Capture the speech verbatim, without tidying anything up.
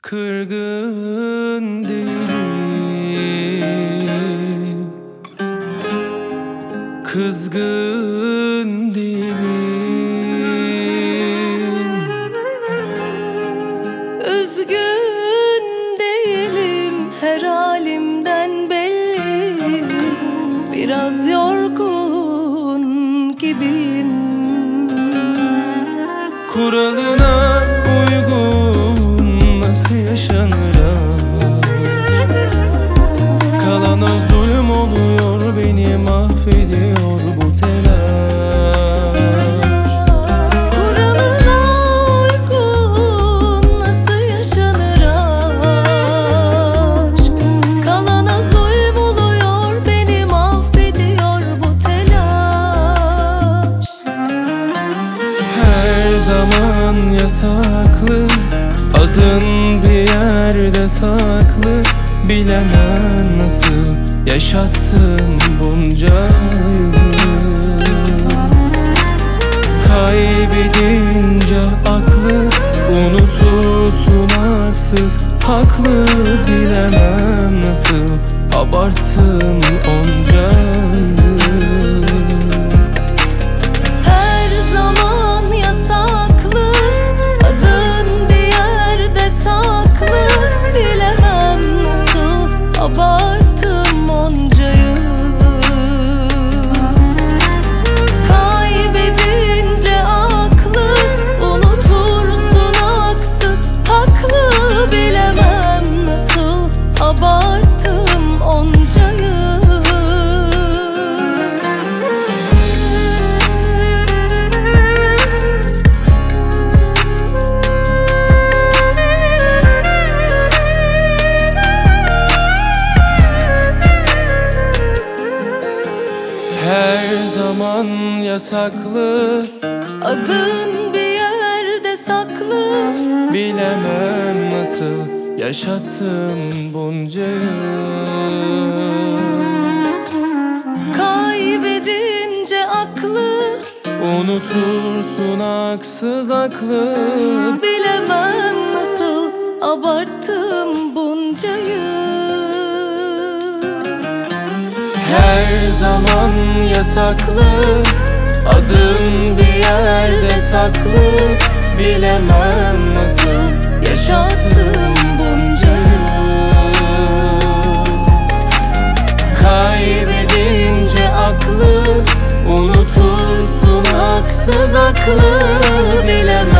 Kırgın değilim, kızgın değilim, üzgün değilim, her halimden belli. Biraz yorgun gibiyim. Kuralına uygun nasıl yaşanır aşk? Kalana zulüm oluyor, beni mahvediyor bu telaş. Kuralına uygun nasıl yaşanır aşk? Kalana zulüm oluyor, beni mahvediyor bu telaş. Her zaman yasaklı, adın bir yerde saklı. Bilemem nasıl yaşattın bunca yıl. Kaybedince aklı unutursun haksız haklı. Bilemem nasıl abarttın onca yıl. Her zaman yasaklı, adın bir yerde saklı. Bilemem nasıl abarttım onca yıl. Kaybedince aklı unutursun haksız haklı. Bilemem nasıl abarttım onca yıl. Her zaman yasaklı, Adın bir yerde saklı. bilemem nasıl yaşattım bunca yıl. Kaybedince aklı Unutursun haksız haklı. bilemem nasıl abarttım bunca yıl. Her zaman yasaklı, adın bir yerde saklı. Bilemem nasıl yaşattım bunca yıl. Kaybedince aklı unutursun haksız haklı. Bilemem